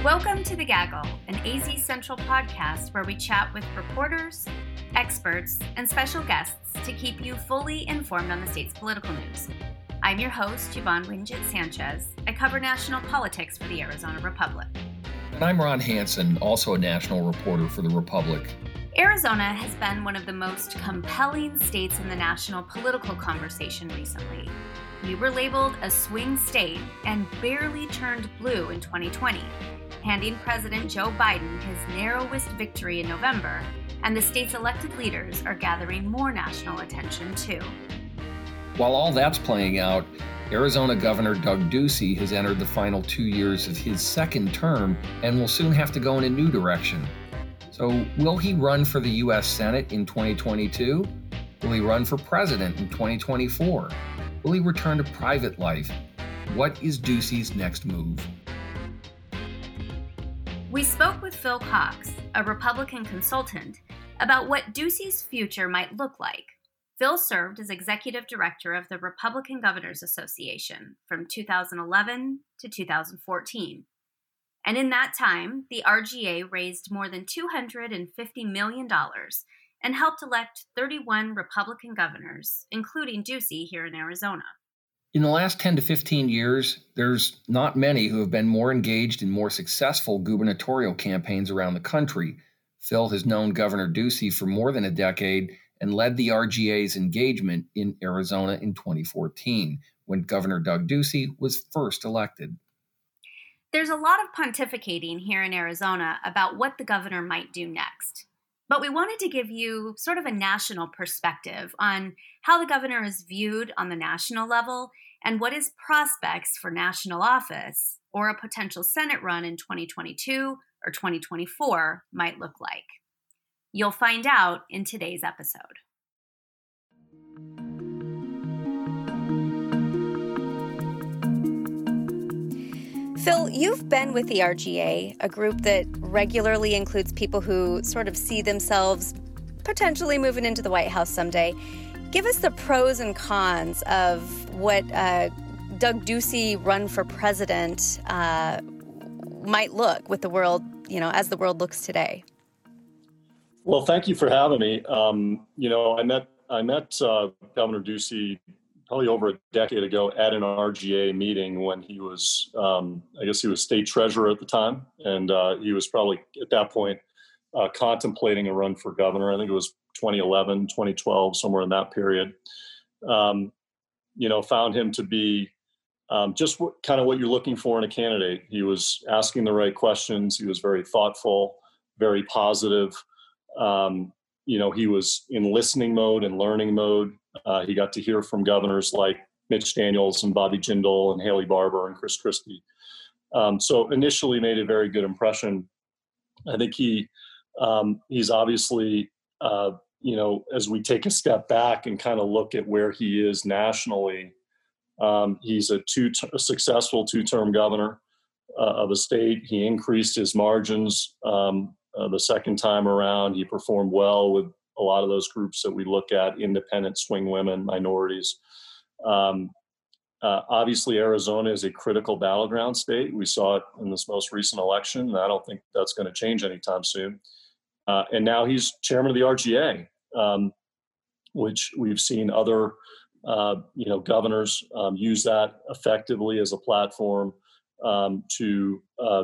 Welcome to The Gaggle, an AZ Central podcast where we chat with reporters, experts, and special guests to keep you fully informed on the state's political news. I'm your host, Yvonne Wingett Sanchez. I cover national politics for the Arizona Republic. And I'm Ron Hansen, also a national reporter for the Republic. Arizona has been one of the most compelling states in the national political conversation recently. We were labeled a swing state and barely turned blue in 2020, handing President Joe Biden his narrowest victory in November, and the state's elected leaders are gathering more national attention too. While all that's playing out, Arizona Governor Doug Ducey has entered the final 2 years of his second term and will soon have to go in a new direction. So will he run for the U.S. Senate in 2022? Will he run for president in 2024? Will he return to private life? What is Ducey's next move? We spoke with Phil Cox, a Republican consultant, about what Ducey's future might look like. Phil served as executive director of the Republican Governors Association from 2011 to 2014. And in that time, the RGA raised more than $250 million and helped elect 31 Republican governors, including Ducey here in Arizona. In the last 10 to 15 years, there's not many who have been more engaged in more successful gubernatorial campaigns around the country. Phil has known Governor Ducey for more than a decade and led the RGA's engagement in Arizona in 2014, when Governor Doug Ducey was first elected. There's a lot of pontificating here in Arizona about what the governor might do next. But we wanted to give you sort of a national perspective on how the governor is viewed on the national level and what his prospects for national office or a potential Senate run in 2022 or 2024 might look like. You'll find out in today's episode. Phil, you've been with the RGA, a group that regularly includes people who sort of see themselves potentially moving into the White House someday. Give us the pros and cons of what Doug Ducey run for president might look with the world, as the world looks today. Well, thank you for having me. I met Governor Ducey probably over a decade ago at an RGA meeting when he was, he was state treasurer at the time. And he was probably at that point contemplating a run for governor. I think it was 2011, 2012, somewhere in that period. Found him to be just kind of what you're looking for in a candidate. He was asking the right questions. He was very thoughtful, very positive. He was in listening mode and learning mode. He got to hear from governors like Mitch Daniels and Bobby Jindal and Haley Barbour and Chris Christie. So initially made a very good impression. I think he's obviously, as we take a step back and kind of look at where he is nationally, he's a successful two-term governor of a state. He increased his margins the second time around. He performed well with a lot of those groups that we look at: independent, swing women, minorities. Obviously, Arizona is a critical battleground state. We saw it in this most recent election, and I don't think that's going to change anytime soon. And now he's chairman of the RGA, which we've seen other governors use that effectively as a platform to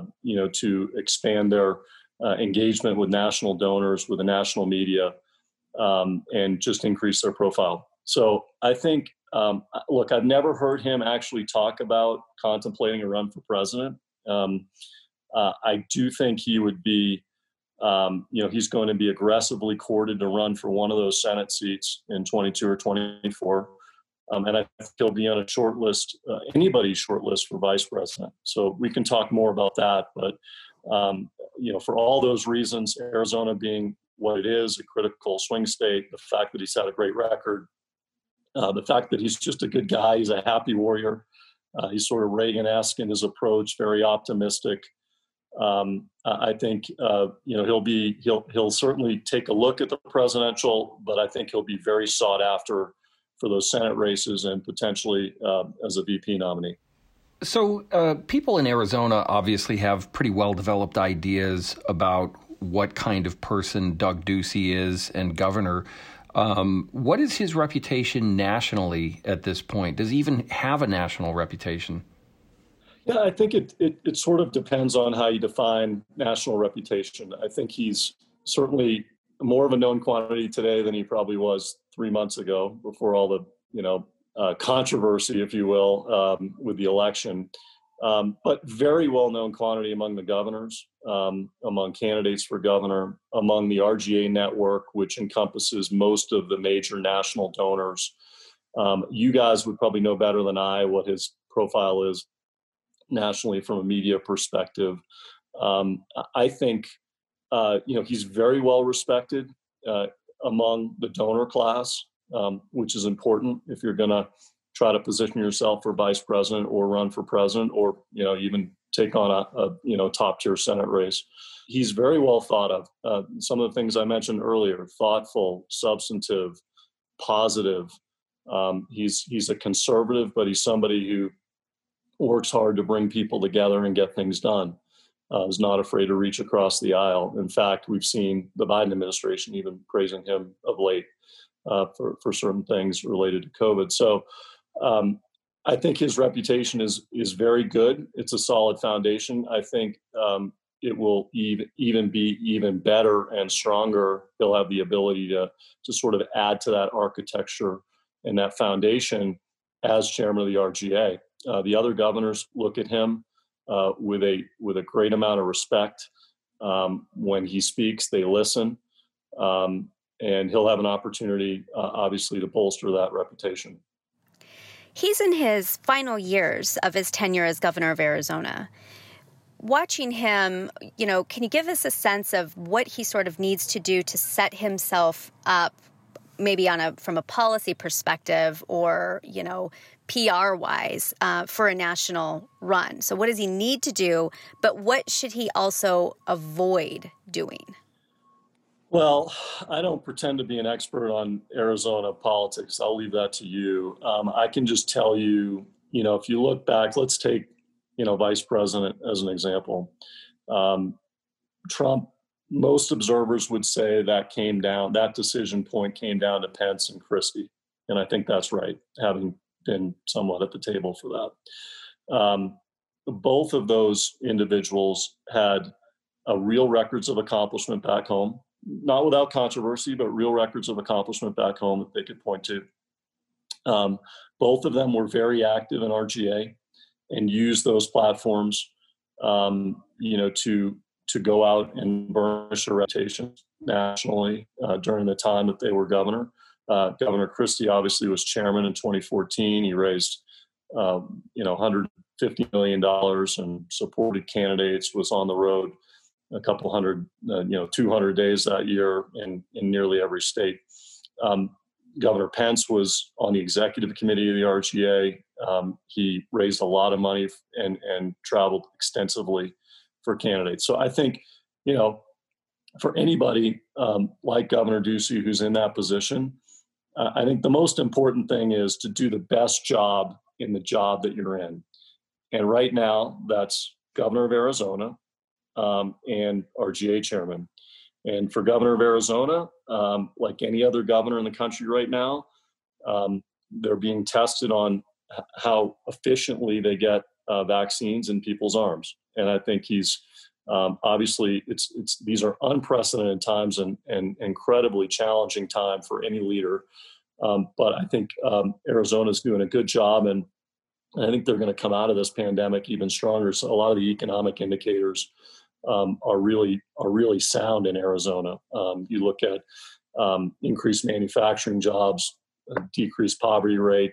expand their engagement with national donors, with the national media, and just increase their profile. So I think, I've never heard him actually talk about contemplating a run for president. I do think he would be, he's going to be aggressively courted to run for one of those Senate seats in 22 or 24. And I think he'll be on a short list, anybody's short list for vice president. So we can talk more about that. But, for all those reasons, Arizona being what it is, a critical swing state, the fact that he's had a great record, the fact that he's just a good guy, he's a happy warrior. He's sort of Reagan-esque in his approach, very optimistic. I think, he'll certainly take a look at the presidential, but I think he'll be very sought after for those Senate races and potentially as a VP nominee. So people in Arizona obviously have pretty well-developed ideas about what kind of person Doug Ducey is and governor. What is his reputation nationally at this point? Does he even have a national reputation? Yeah, I think it sort of depends on how you define national reputation. I think he's certainly more of a known quantity today than he probably was 3 months ago before all the, controversy, if you will, with the election. But very well-known quantity among the governors, among candidates for governor, among the RGA network, which encompasses most of the major national donors. You guys would probably know better than I what his profile is nationally from a media perspective. I think, he's very well respected among the donor class, which is important if you're going to try to position yourself for vice president or run for president or, even take on a top tier Senate race. He's very well thought of. Some of the things I mentioned earlier, thoughtful, substantive, positive. He's a conservative, but he's somebody who works hard to bring people together and get things done. Is not afraid to reach across the aisle. In fact, we've seen the Biden administration even praising him of late for certain things related to COVID. So I think his reputation is very good. It's a solid foundation. I think it will even be even better and stronger. He'll have the ability to sort of add to that architecture and that foundation as chairman of the RGA. The other governors look at him with a great amount of respect. When he speaks, they listen, and he'll have an opportunity, obviously, to bolster that reputation. He's in his final years of his tenure as governor of Arizona. Watching him, can you give us a sense of what he sort of needs to do to set himself up, maybe from a policy perspective or, PR-wise, for a national run? So what does he need to do, but what should he also avoid doing? Well, I don't pretend to be an expert on Arizona politics. I'll leave that to you. I can just tell you, if you look back, let's take, vice president as an example. Trump, most observers would say that decision point came down to Pence and Christie. And I think that's right, having been somewhat at the table for that. Both of those individuals had real records of accomplishment back home, not without controversy, but real records of accomplishment back home that they could point to. Both of them were very active in RGA and used those platforms, to go out and burnish their reputations nationally during the time that they were governor. Governor Christie obviously was chairman in 2014. He raised, $150 million and supported candidates, was on the road a couple hundred, 200 days that year in nearly every state. Governor Pence was on the executive committee of the RGA. He raised a lot of money and traveled extensively for candidates. So I think, for anybody like Governor Ducey who's in that position, I think the most important thing is to do the best job in the job that you're in. And right now, that's governor of Arizona and RGA chairman. And for governor of Arizona, like any other governor in the country right now, they're being tested on how efficiently they get vaccines in people's arms. And I think he's obviously these are unprecedented times and incredibly challenging time for any leader. But I think Arizona's doing a good job, and I think they're going to come out of this pandemic even stronger. So a lot of the economic indicators are really sound in Arizona. You look at increased manufacturing jobs, decreased poverty rate.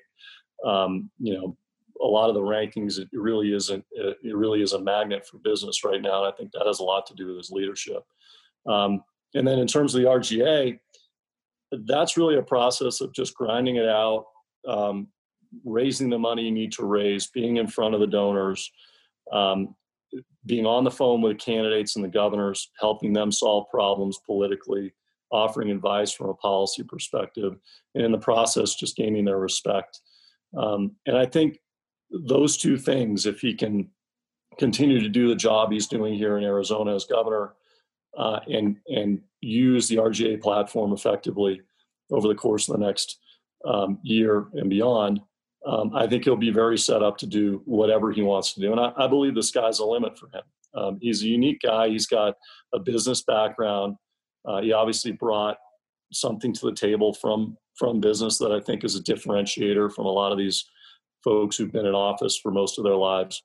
A lot of the rankings, it really is a magnet for business right now. And I think that has a lot to do with his leadership. And then in terms of the RGA, that's really a process of just grinding it out, raising the money you need to raise, being in front of the donors, being on the phone with the candidates and the governors, helping them solve problems politically, offering advice from a policy perspective, and in the process, just gaining their respect. And I think, those two things, if he can continue to do the job he's doing here in Arizona as governor, and use the RGA platform effectively over the course of the next year and beyond, I think he'll be very set up to do whatever he wants to do. And I believe the sky's the limit for him. He's a unique guy. He's got a business background. He obviously brought something to the table from business that I think is a differentiator from a lot of these folks who've been in office for most of their lives.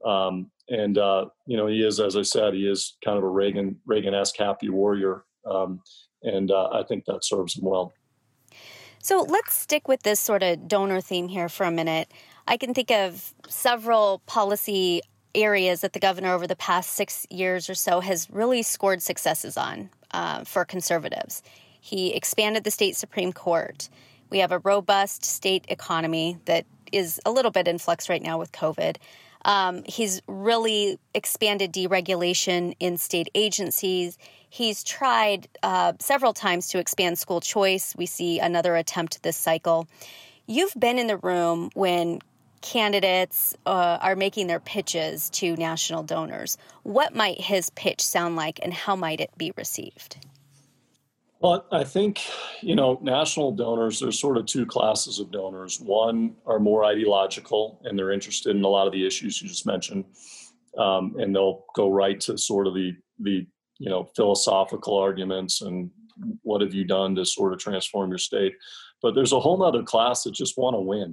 He is, as I said, he is kind of a Reagan-esque happy warrior. I think that serves him well. So let's stick with this sort of donor theme here for a minute. I can think of several policy areas that the governor over the past 6 years or so has really scored successes on for conservatives. He expanded the state Supreme Court. We have a robust state economy that is a little bit in flux right now with COVID. He's really expanded deregulation in state agencies. He's tried several times to expand school choice. We see another attempt this cycle. You've been in the room when candidates are making their pitches to national donors. What might his pitch sound like, and how might it be received? Well, I think, national donors, there's sort of two classes of donors. One are more ideological, and they're interested in a lot of the issues you just mentioned. And they'll go right to sort of the philosophical arguments and what have you done to sort of transform your state. But there's a whole other class that just want to win.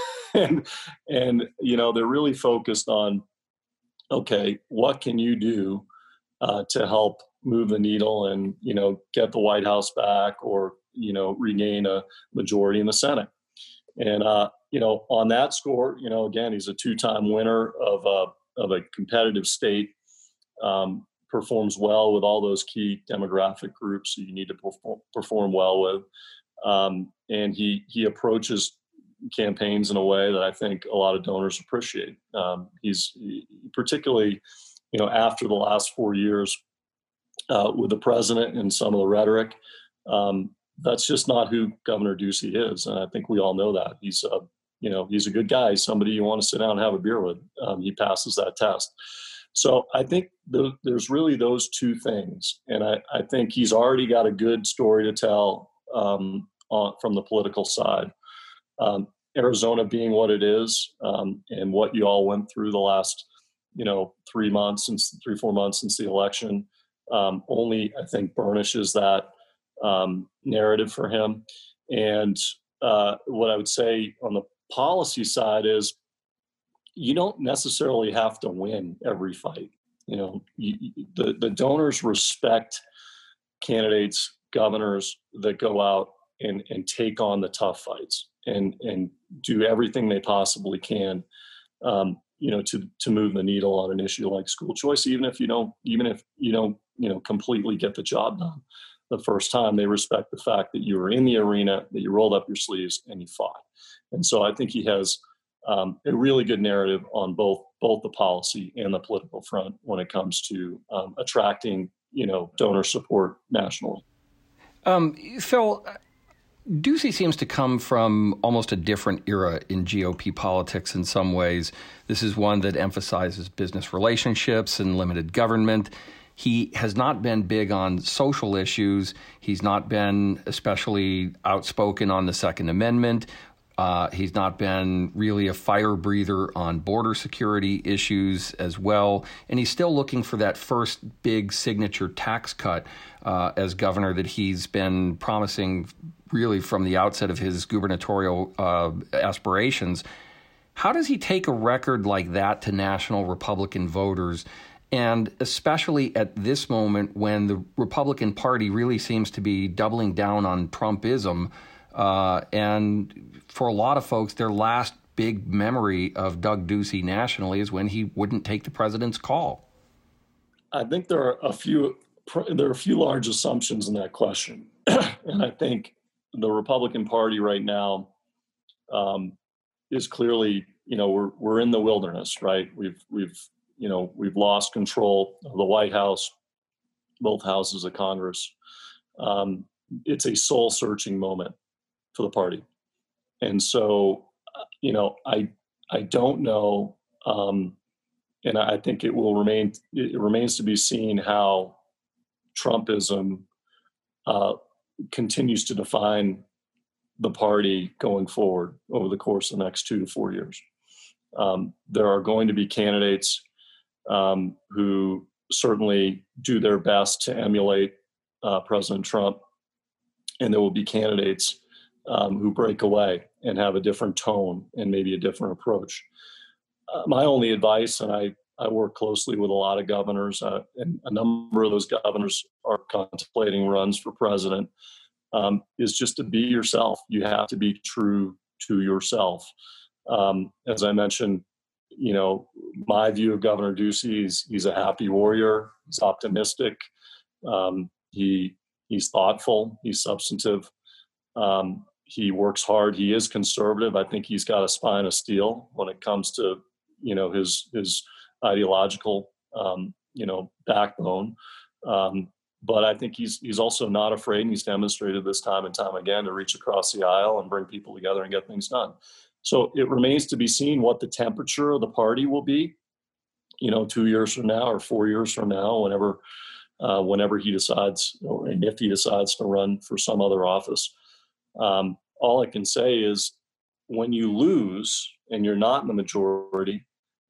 and they're really focused on, okay, what can you do to help move the needle and, get the White House back or, regain a majority in the Senate. And, on that score, again, he's a two-time winner of a competitive state, performs well with all those key demographic groups you need to perform well with. And he approaches campaigns in a way that I think a lot of donors appreciate. He's particularly, after the last 4 years with the president and some of the rhetoric, that's just not who Governor Ducey is. And I think we all know that. He's a good guy. He's somebody you want to sit down and have a beer with. He passes that test. So I think there's really those two things. And I think he's already got a good story to tell from the political side. Arizona being what it is, and what you all went through the last, 3 months, 4 months since the election, only, I think, burnishes that narrative for him. And what I would say on the policy side is you don't necessarily have to win every fight. The donors respect candidates, governors that go out and take on the tough fights and do everything they possibly can, to move the needle on an issue like school choice, even if you don't completely get the job done the first time. They respect the fact that you were in the arena, that you rolled up your sleeves and you fought. And so I think he has a really good narrative on both the policy and the political front when it comes to attracting, donor support nationally. Phil, Ducey seems to come from almost a different era in GOP politics in some ways. This is one that emphasizes business relationships and limited government. He has not been big on social issues. He's not been especially outspoken on the Second Amendment. He's not been really a fire breather on border security issues as well. And he's still looking for that first big signature tax cut as governor that he's been promising really from the outset of his gubernatorial aspirations. How does he take a record like that to national Republican voters? And especially at this moment when the Republican Party really seems to be doubling down on Trumpism, and for a lot of folks, their last big memory of Doug Ducey nationally is when he wouldn't take the president's call. I think there are a few large assumptions in that question, and I think the Republican Party right now is clearly, we're in the wilderness, right? We've lost control of the White House, both houses of Congress. It's a soul-searching moment for the party. And so, I don't know, and I think it will remain. It remains to be seen how Trumpism uh, continues to define the party going forward over the course of the next 2 to 4 years. There are going to be candidates who certainly do their best to emulate President Trump, and there will be candidates who break away and have a different tone and maybe a different approach. My only advice, and I work closely with a lot of governors, and a number of those governors are contemplating runs for president, is just to be yourself. You have to be true to yourself. As I mentioned, my view of Governor Ducey is he's a happy warrior. He's optimistic. He's thoughtful. He's substantive. He works hard. He is conservative. I think he's got a spine of steel when it comes to his ideological backbone. But I think he's also not afraid, and he's demonstrated this time and time again to reach across the aisle and bring people together and get things done. So it remains to be seen what the temperature of the party will be, 2 years from now or 4 years from now, whenever he decides, and if he decides to run for some other office. All I can say is when you lose and you're not in the majority,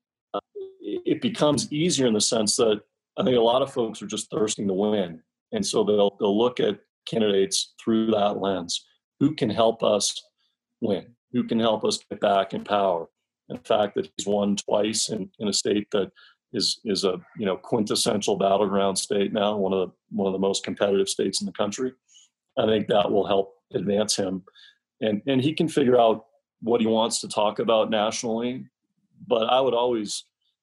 it becomes easier in the sense that I think a lot of folks are just thirsting to win. And so they'll look at candidates through that lens. Who can help us win? Who can help us get back in power? And the fact that he's won twice in a state that is a quintessential battleground state now, one of the most competitive states in the country, I think that will help advance him. And he can figure out what he wants to talk about nationally. But I would always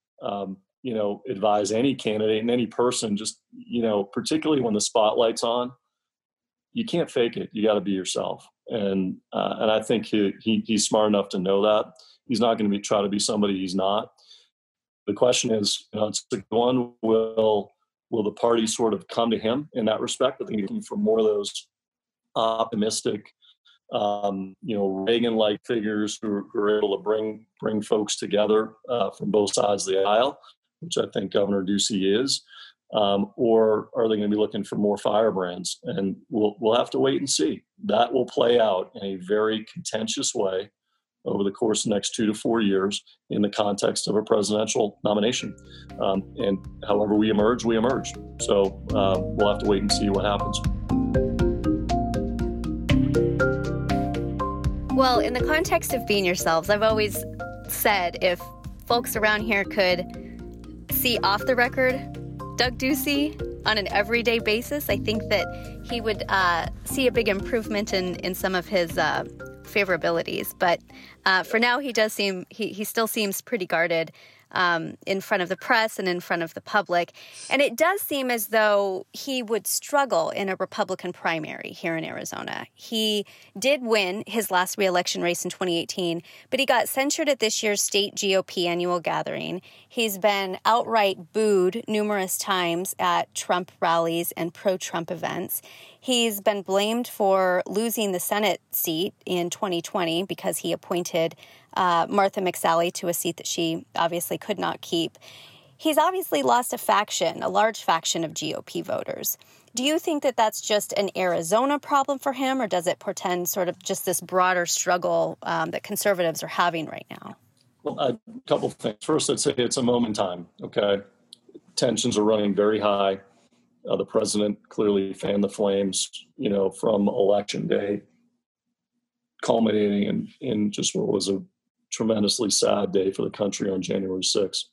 advise any candidate and any person, just, particularly when the spotlight's on, you can't fake it. You got to be yourself. And I think he's smart enough to know that. He's not going to try to be somebody he's not. The question is, it's the one, will the party sort of come to him in that respect? I think he's looking for more of those optimistic, Reagan-like figures who are able to bring folks together from both sides of the aisle, which I think Governor Ducey is, or are they going to be looking for more firebrands? And we'll have to wait and see. That will play out in a very contentious way over the course of the next 2 to 4 years in the context of a presidential nomination. And however we emerge, we emerge. So we'll have to wait and see what happens. Well, in the context of being yourselves, I've always said if folks around here could see off the record Doug Ducey on an everyday basis, I think that he would see a big improvement in some of his favorabilities. But for now, he still seems pretty guarded in front of the press and in front of the public. And it does seem as though he would struggle in a Republican primary here in Arizona. He did win his last re-election race in 2018, but he got censured at this year's state GOP annual gathering. He's been outright booed numerous times at Trump rallies and pro-Trump events. He's been blamed for losing the Senate seat in 2020 because he appointed Martha McSally to a seat that she obviously could not keep. He's obviously lost a large faction of GOP voters. Do you think that that's just an Arizona problem for him, or does it portend sort of just this broader struggle that conservatives are having right now? Well, a couple of things. First, I'd say it's a moment in time, okay? Tensions are running very high. The president clearly fanned the flames, from Election Day, culminating in just what was a tremendously sad day for the country on January 6th.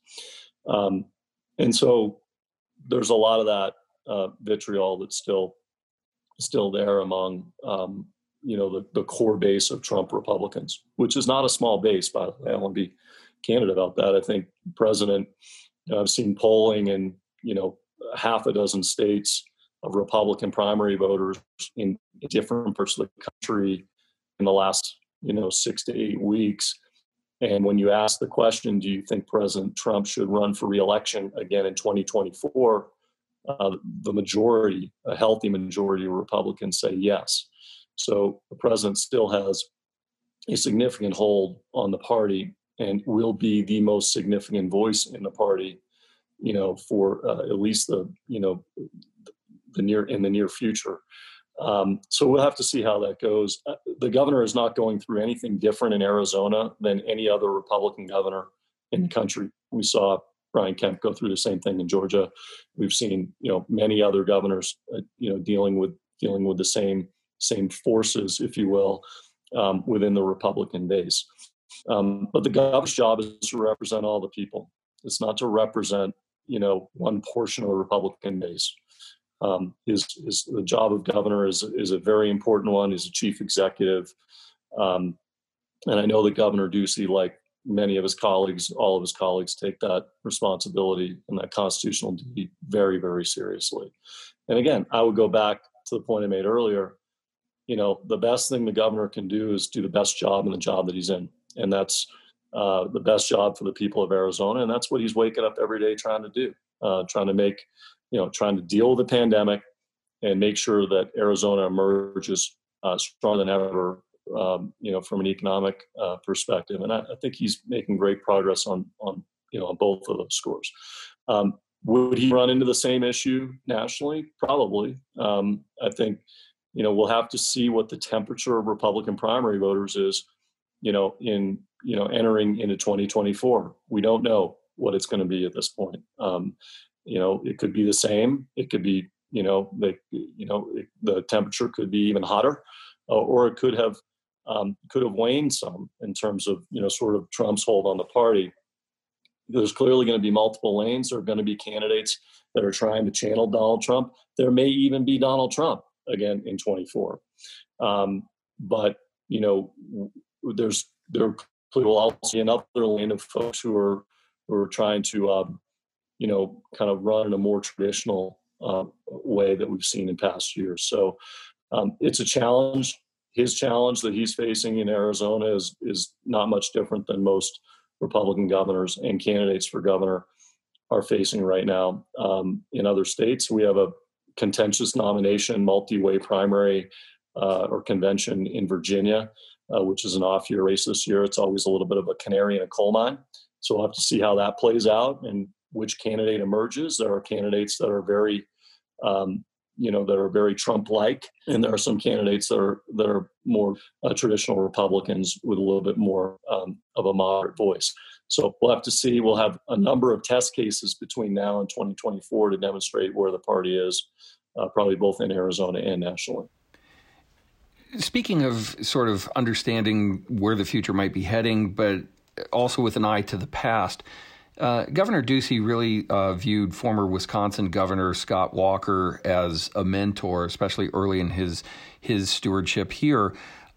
And so there's a lot of that vitriol that's still there among, the core base of Trump Republicans, which is not a small base, by the way. I want to be candid about that. I think the president, I've seen polling in, half a dozen states of Republican primary voters in different parts of the country in the last, 6 to 8 weeks. And when you ask the question, do you think President Trump should run for re-election again in 2024? The majority, a healthy majority of Republicans say yes. So the president still has a significant hold on the party. and will be the most significant voice in the party, for at least the near future. So we'll have to see how that goes. The governor is not going through anything different in Arizona than any other Republican governor in the country. We saw Brian Kemp go through the same thing in Georgia. We've seen, many other governors, dealing with the same forces, if you will, within the Republican base. But the governor's job is to represent all the people. It's not to represent, one portion of the Republican base. The job of governor is a very important one. He's a chief executive. And I know that Governor Ducey, like many of his colleagues, all of his colleagues, take that responsibility and that constitutional duty very, very seriously. And again, I would go back to the point I made earlier. The best thing the governor can do is do the best job in the job that he's in. And that's the best job for the people of Arizona. And that's what he's waking up every day trying to do, trying to deal with the pandemic and make sure that Arizona emerges stronger than ever, from an economic perspective. And I think he's making great progress on both of those scores. Would he run into the same issue nationally? Probably. I think, we'll have to see what the temperature of Republican primary voters is, entering into 2024. We don't know what it's going to be at this point. It could be the same. It could be, the temperature could be even hotter, or it could have waned some in terms of, sort of Trump's hold on the party. There's clearly going to be multiple lanes. There are going to be candidates that are trying to channel Donald Trump. There may even be Donald Trump again in 24. But, there will also be another lane of folks who are trying to, kind of run in a more traditional way that we've seen in past years. So it's a challenge. His challenge that he's facing in Arizona is not much different than most Republican governors and candidates for governor are facing right now. In other states, we have a contentious nomination, multi-way primary or convention in Virginia, which is an off-year race this year. It's always a little bit of a canary in a coal mine. So we'll have to see how that plays out and which candidate emerges. There are candidates that are very, very Trump-like, and there are some candidates that are more traditional Republicans with a little bit more of a moderate voice. So we'll have to see. We'll have a number of test cases between now and 2024 to demonstrate where the party is, probably both in Arizona and nationally. Speaking of sort of understanding where the future might be heading, but also with an eye to the past, Governor Ducey really viewed former Wisconsin Governor Scott Walker as a mentor, especially early in his stewardship here.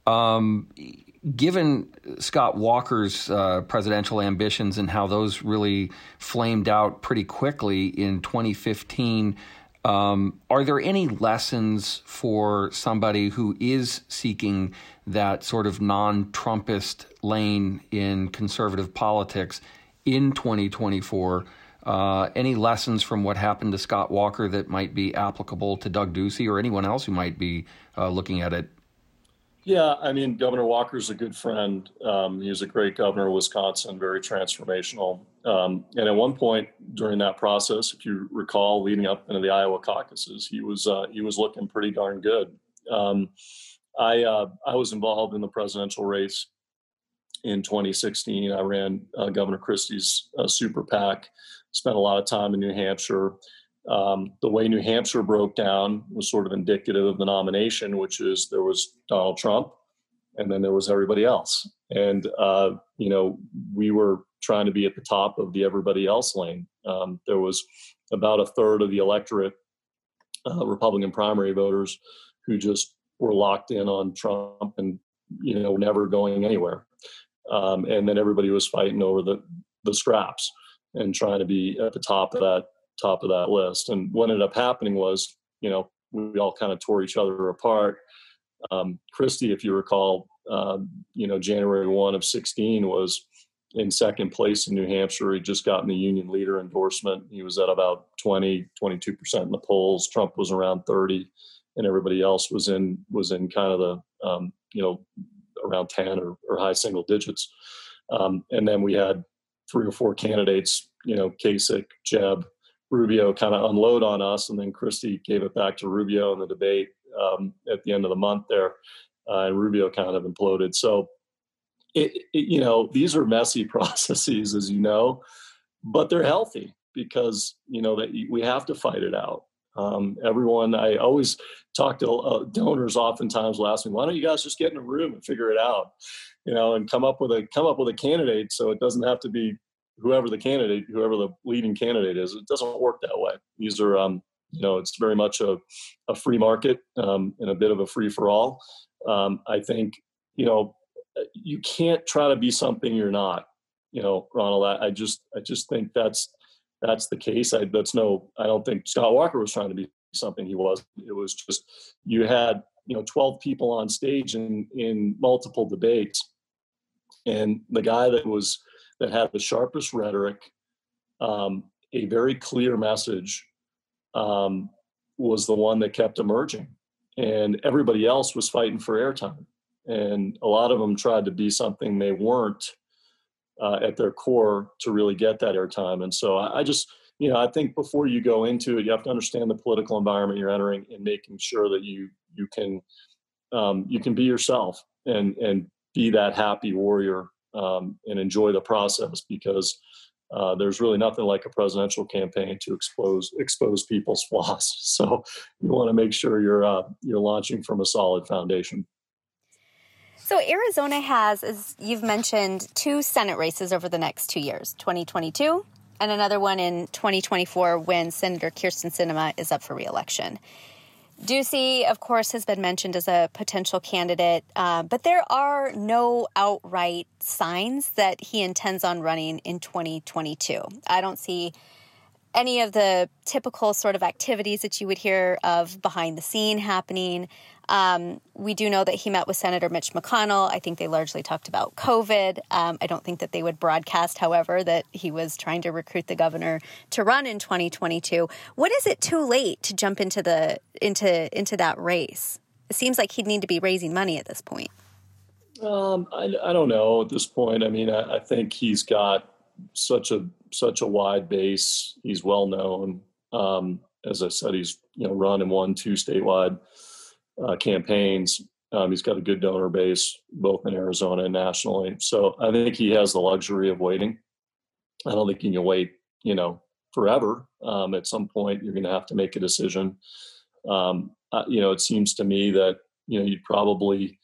Given Scott Walker's presidential ambitions and how those really flamed out pretty quickly in 2015, are there any lessons for somebody who is seeking that sort of non-Trumpist lane in conservative politics in 2024? Any lessons from what happened to Scott Walker that might be applicable to Doug Ducey or anyone else who might be looking at it? Yeah, I mean, Governor Walker's a good friend. He was a great governor of Wisconsin, very transformational. And at one point during that process, if you recall, leading up into the Iowa caucuses, he was looking pretty darn good. I was involved in the presidential race in 2016. I ran Governor Christie's super PAC, spent a lot of time in New Hampshire. The way New Hampshire broke down was sort of indicative of the nomination, which is there was Donald Trump and then there was everybody else. And, we were trying to be at the top of the everybody else lane. There was about a third of the electorate, Republican primary voters, who just were locked in on Trump and, never going anywhere. And then everybody was fighting over the scraps and trying to be at the top of that list. And what ended up happening was, we all kind of tore each other apart. Christie, if you recall, January 1 of 16 was in second place in New Hampshire. He'd just gotten the union leader endorsement. He was at about 22% in the polls. Trump was around 30, and everybody else was in kind of the, around 10 or high single digits. And then we had 3 or 4 candidates, Kasich, Jeb, Rubio kind of unload on us, and then Christie gave it back to Rubio in the debate at the end of the month there, and Rubio kind of imploded. So, these are messy processes, as you know, but they're healthy because, that we have to fight it out. I always talk to donors oftentimes will ask me, why don't you guys just get in a room and figure it out, and come up with a candidate so it doesn't have to be whoever the leading candidate is. It doesn't work that way. These are, it's very much a free market and a bit of a free for all. I think, you can't try to be something you're not, Ronald. I just think that's the case. I don't think Scott Walker was trying to be something he wasn't. It was just, you had, 12 people on stage in multiple debates. And the guy that had the sharpest rhetoric, a very clear message, was the one that kept emerging. And everybody else was fighting for airtime. And a lot of them tried to be something they weren't at their core to really get that airtime. And so I just, I think before you go into it, you have to understand the political environment you're entering and making sure that you can be yourself and be that happy warrior and enjoy the process, because there's really nothing like a presidential campaign to expose people's flaws. So you want to make sure you're launching from a solid foundation. So Arizona has, as you've mentioned, 2 Senate races over the next 2 years, 2022 and another one in 2024 when Senator Kyrsten Sinema is up for re-election. Ducey, of course, has been mentioned as a potential candidate, but there are no outright signs that he intends on running in 2022. I don't see any of the typical sort of activities that you would hear of behind the scene happening. We do know that he met with Senator Mitch McConnell. I think they largely talked about COVID. I don't think that they would broadcast, however, that he was trying to recruit the governor to run in 2022. What is it too late to jump into that race? It seems like he'd need to be raising money at this point. I don't know at this point. I mean, I think he's got such a wide base. He's well known. As I said, he's run and won 2 statewide campaigns. He's got a good donor base, both in Arizona and nationally. So I think he has the luxury of waiting. I don't think he can wait, forever. At some point, you're going to have to make a decision. It seems to me that, you'd probably,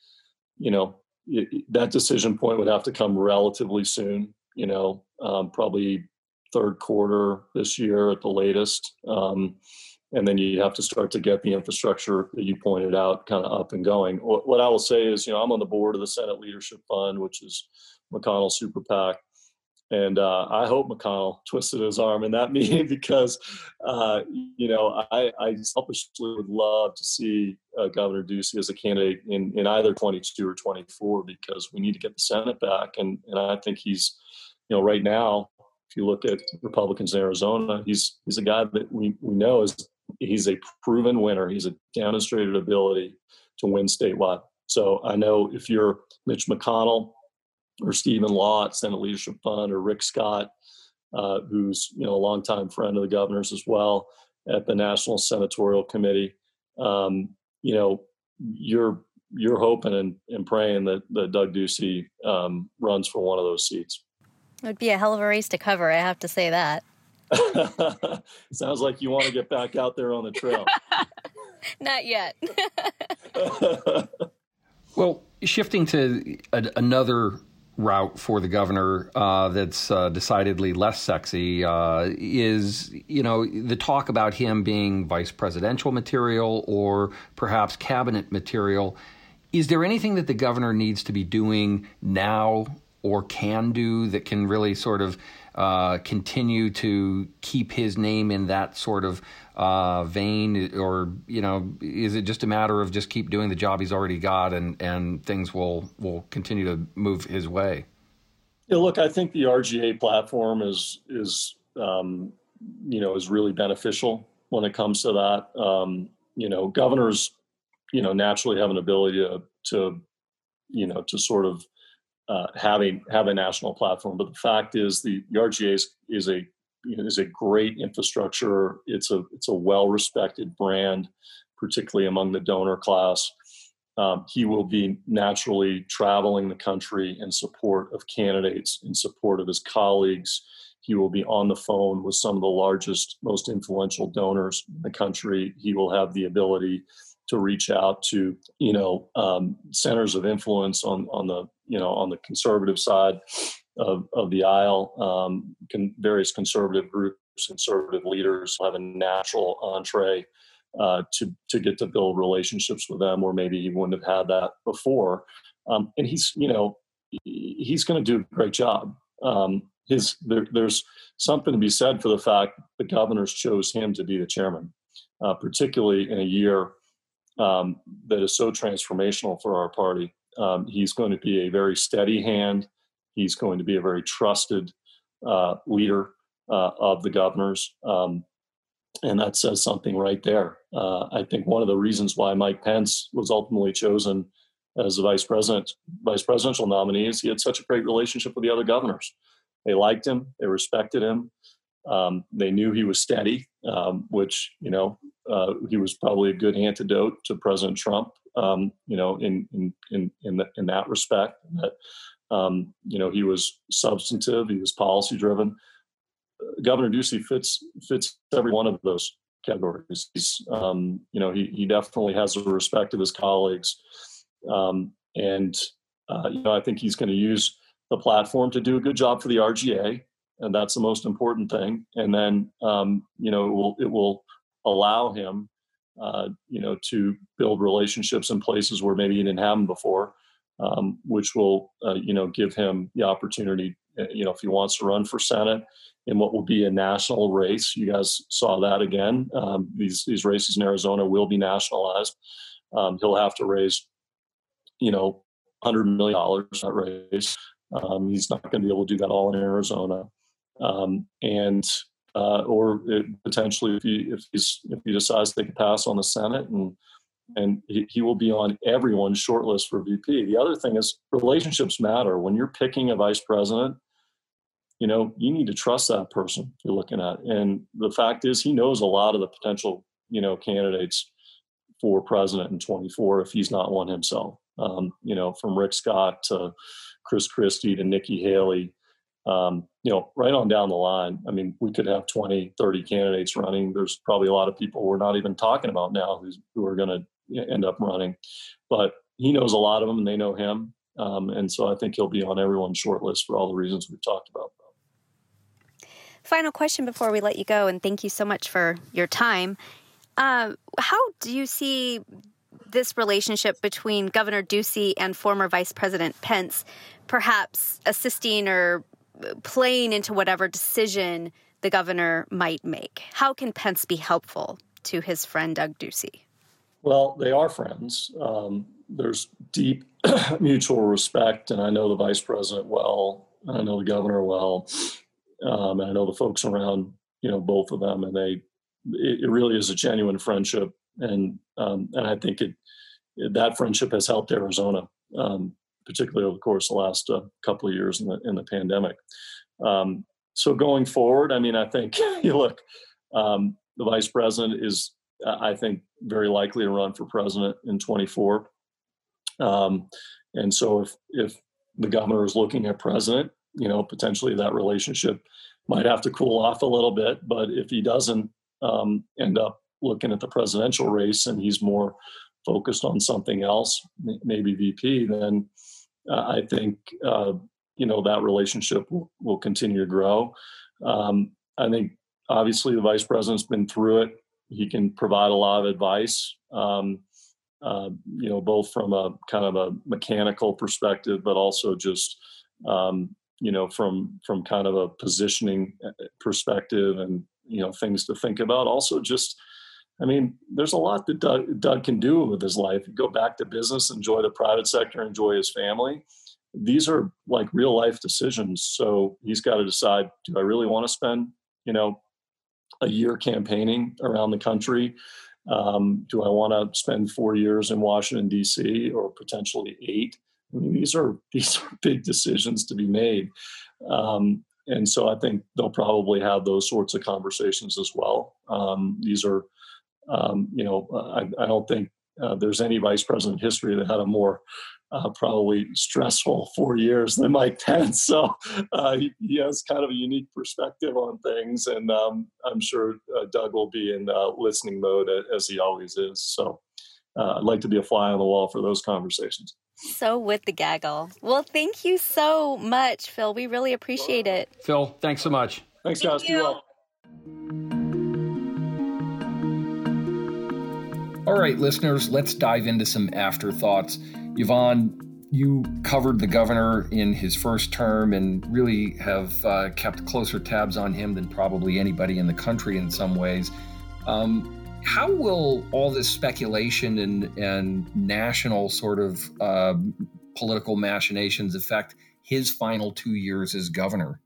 that decision point would have to come relatively soon, probably third quarter this year at the latest. And then you have to start to get the infrastructure that you pointed out kind of up and going. What I will say is, I'm on the board of the Senate Leadership Fund, which is McConnell's super PAC. And I hope McConnell twisted his arm in that meeting because, I selfishly would love to see Governor Ducey as a candidate in either 22 or 24, because we need to get the Senate back. And I think he's, right now, if you look at Republicans in Arizona, he's a guy that we know he's a proven winner. He's a demonstrated ability to win statewide. So I know if you're Mitch McConnell or Stephen Law at Senate Leadership Fund, or Rick Scott, who's a longtime friend of the governor's as well at the National Senatorial Committee, you're hoping and praying that Doug Ducey runs for one of those seats. It would be a hell of a race to cover, I have to say that. Sounds like you want to get back out there on the trail. Not yet. Well, shifting to another route for the governor that's decidedly less sexy is, the talk about him being vice presidential material or perhaps cabinet material. Is there anything that the governor needs to be doing now or can do that can really sort of continue to keep his name in that sort of vein? Or, is it just a matter of just keep doing the job he's already got and things will continue to move his way? Yeah, look, I think the RGA platform is really beneficial when it comes to that. Governors, naturally have an ability to sort of have a national platform. But the fact is, the RGA is a great infrastructure. It's a well-respected brand, particularly among the donor class. He will be naturally traveling the country in support of candidates, in support of his colleagues. He will be on the phone with some of the largest, most influential donors in the country. He will have the ability to reach out to, centers of influence on the conservative side of the aisle, various conservative groups, conservative leaders have a natural entree to get to build relationships with them, where maybe he wouldn't have had that before. And he's going to do a great job. There's something to be said for the fact the governors chose him to be the chairman, particularly in a year that is so transformational for our party. He's going to be a very steady hand. He's going to be a very trusted leader of the governors. And that says something right there. I think one of the reasons why Mike Pence was ultimately chosen as the vice presidential nominee is he had such a great relationship with the other governors. They liked him. They respected him. They knew he was steady, which, he was probably a good antidote to President Trump, in that respect. That, he was substantive. He was policy driven. Governor Ducey fits every one of those categories. He's, he definitely has the respect of his colleagues, and I think he's going to use the platform to do a good job for the RGA, and that's the most important thing. And then, it will allow him, to build relationships in places where maybe he didn't have them before, which will, give him the opportunity, if he wants to run for Senate in what will be a national race. You guys saw that again. These races in Arizona will be nationalized. He'll have to raise, $100 million that race. He's not going to be able to do that all in Arizona. Potentially if he decides to take a pass on the Senate, and he will be on everyone's shortlist for VP. The other thing is relationships matter. When you're picking a vice president, you need to trust that person you're looking at. And the fact is, he knows a lot of the potential, candidates for president in 24 if he's not one himself. From Rick Scott to Chris Christie to Nikki Haley, right on down the line. I mean, we could have 20, 30 candidates running. There's probably a lot of people we're not even talking about now who are going to end up running. But he knows a lot of them, and they know him. And so I think he'll be on everyone's short list for all the reasons we've talked about. Final question before we let you go, and thank you so much for your time. How do you see this relationship between Governor Ducey and former Vice President Pence perhaps assisting or playing into whatever decision the governor might make? How can Pence be helpful to his friend Doug Ducey? Well, they are friends. There's deep mutual respect, and I know the vice president well. I know the governor well. And I know the folks around, both of them, and it really is a genuine friendship. And I think that friendship has helped Arizona, particularly over the course of the last couple of years in the pandemic. So going forward, I mean, I think the vice president is, I think, very likely to run for president in 24. And so if the governor is looking at president, potentially that relationship might have to cool off a little bit. But if he doesn't end up looking at the presidential race and he's more focused on something else, maybe VP, then I think, that relationship will continue to grow. I think obviously the vice president's been through it. He can provide a lot of advice, both from a kind of a mechanical perspective, but also just, from kind of a positioning perspective and, things to think about. Also just, I mean, there's a lot that Doug can do with his life. Go back to business, enjoy the private sector, enjoy his family. These are like real life decisions. So he's got to decide, do I really want to spend, a year campaigning around the country? Do I want to spend 4 years in Washington, D.C., or potentially 8 I mean, these are big decisions to be made. And so I think they'll probably have those sorts of conversations as well. These are, I don't think there's any vice president in history that had a more probably stressful 4 years than Mike Pence. So he has kind of a unique perspective on things. And I'm sure Doug will be in listening mode as he always is. So I'd like to be a fly on the wall for those conversations. So with the gaggle. Well, thank you so much, Phil. We really appreciate it. Phil, thanks so much. Thanks, guys. Thank you. Well. All right, listeners, let's dive into some afterthoughts. Yvonne, you covered the governor in his first term and really have kept closer tabs on him than probably anybody in the country in some ways. How will all this speculation and national sort of political machinations affect his final 2 years as governor?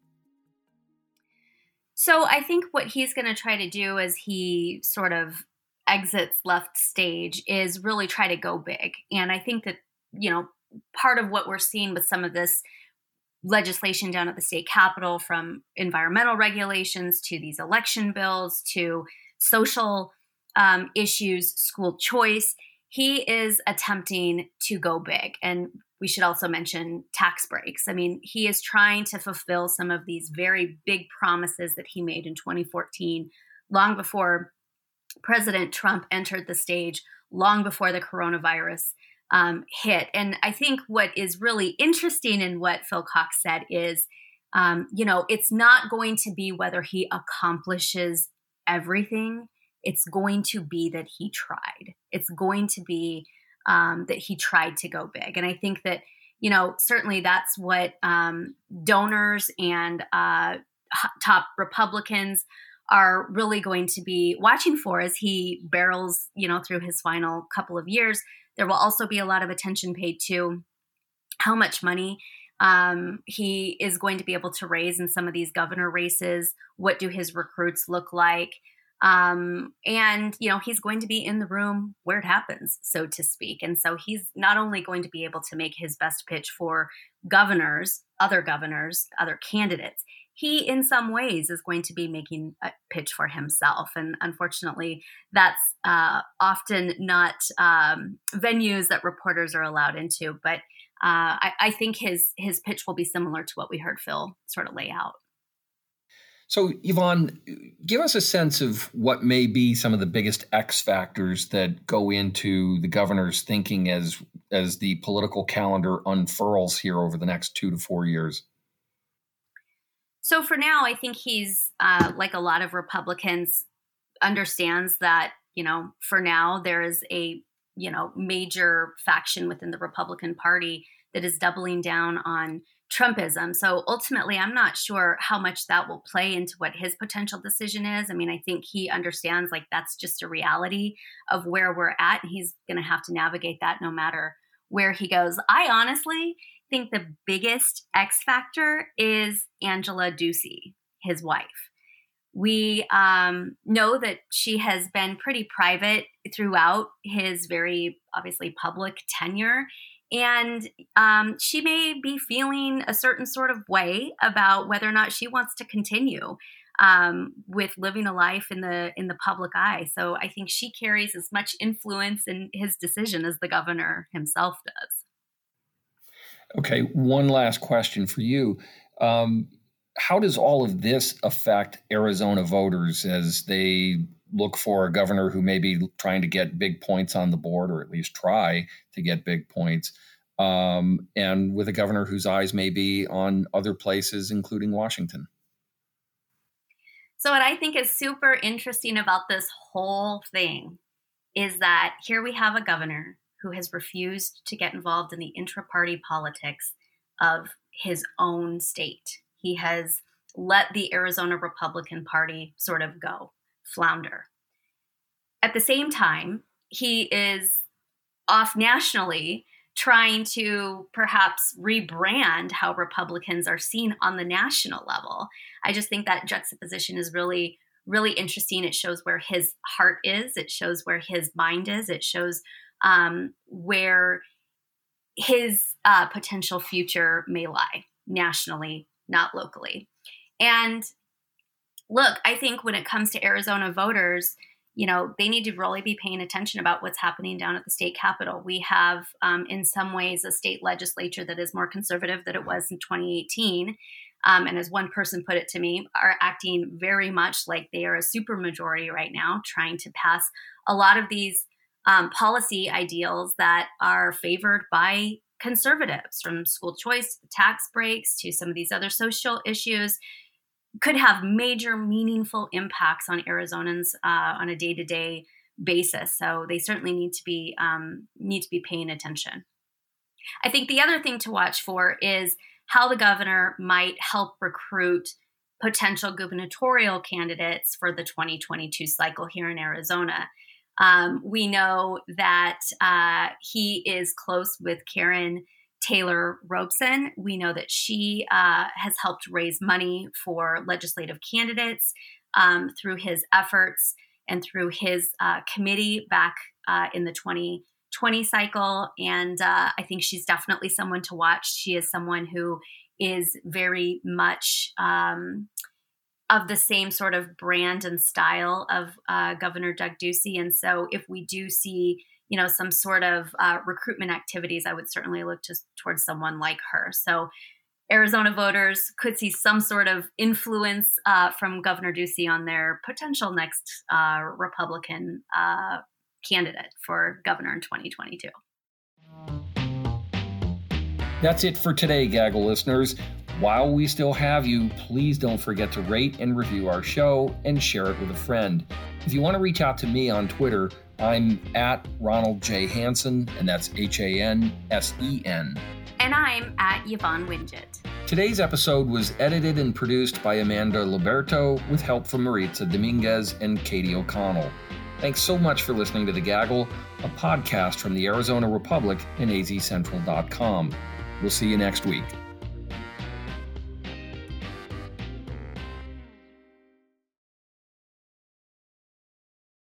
So I think what he's going to try to do as he sort of exits left stage is really try to go big. And I think that, part of what we're seeing with some of this legislation down at the state capitol, from environmental regulations to these election bills to social issues, school choice, he is attempting to go big. And we should also mention tax breaks. I mean, he is trying to fulfill some of these very big promises that he made in 2014, long before President Trump entered the stage, long before the coronavirus hit. And I think what is really interesting in what Phil Cox said is, it's not going to be whether he accomplishes everything. It's going to be that he tried. It's going to be that he tried to go big. And I think that, certainly that's what donors and top Republicans are really going to be watching for as he barrels, through his final couple of years. There will also be a lot of attention paid to how much money he is going to be able to raise in some of these governor races. What do his recruits look like? And, he's going to be in the room where it happens, so to speak. And so he's not only going to be able to make his best pitch for governors, other candidates, he in some ways is going to be making a pitch for himself. And unfortunately, that's often not venues that reporters are allowed into. But I think his pitch will be similar to what we heard Phil sort of lay out. So, Yvonne, give us a sense of what may be some of the biggest X factors that go into the governor's thinking as the political calendar unfurls here over the next 2 to 4 years. So for now, I think he's, like a lot of Republicans, understands that, for now there is a, major faction within the Republican Party that is doubling down on Trumpism. So ultimately, I'm not sure how much that will play into what his potential decision is. I mean, I think he understands that's just a reality of where we're at. And he's going to have to navigate that no matter where he goes. I honestly think the biggest X factor is Angela Ducey, his wife. We know that she has been pretty private throughout his very obviously public tenure. And she may be feeling a certain sort of way about whether or not she wants to continue with living a life in the public eye. So I think she carries as much influence in his decision as the governor himself does. Okay, one last question for you. How does all of this affect Arizona voters as they look for a governor who may be trying to get big points on the board, or at least try to get big points, and with a governor whose eyes may be on other places, including Washington? So what I think is super interesting about this whole thing is that here we have a governor who has refused to get involved in the intra-party politics of his own state. He has let the Arizona Republican Party sort of go, flounder. At the same time, he is off nationally trying to perhaps rebrand how Republicans are seen on the national level. I just think that juxtaposition is really, really interesting. It shows where his heart is. It shows where his mind is. It shows where his potential future may lie nationally, not locally. And look, I think when it comes to Arizona voters, they need to really be paying attention about what's happening down at the state capitol. We have, in some ways, a state legislature that is more conservative than it was in 2018. And as one person put it to me, are acting very much like they are a supermajority right now, trying to pass a lot of these policy ideals that are favored by conservatives, from school choice, tax breaks, to some of these other social issues, could have major, meaningful impacts on Arizonans on a day-to-day basis. So they certainly need to be paying attention. I think the other thing to watch for is how the governor might help recruit potential gubernatorial candidates for the 2022 cycle here in Arizona. We know that he is close with Karen Taylor Robeson. We know that she has helped raise money for legislative candidates through his efforts and through his committee back in the 2020 cycle. And I think she's definitely someone to watch. She is someone who is very much of the same sort of brand and style of Governor Doug Ducey. And so if we do see some sort of recruitment activities, I would certainly look towards someone like her. So Arizona voters could see some sort of influence from Governor Ducey on their potential next Republican candidate for governor in 2022. That's it for today, Gaggle listeners. While we still have you, please don't forget to rate and review our show and share it with a friend. If you want to reach out to me on Twitter, I'm at Ronald J. Hansen, and that's Hansen. And I'm at Yvonne Winget. Today's episode was edited and produced by Amanda Liberto with help from Maritza Dominguez and Katie O'Connell. Thanks so much for listening to The Gaggle, a podcast from the Arizona Republic and azcentral.com. We'll see you next week.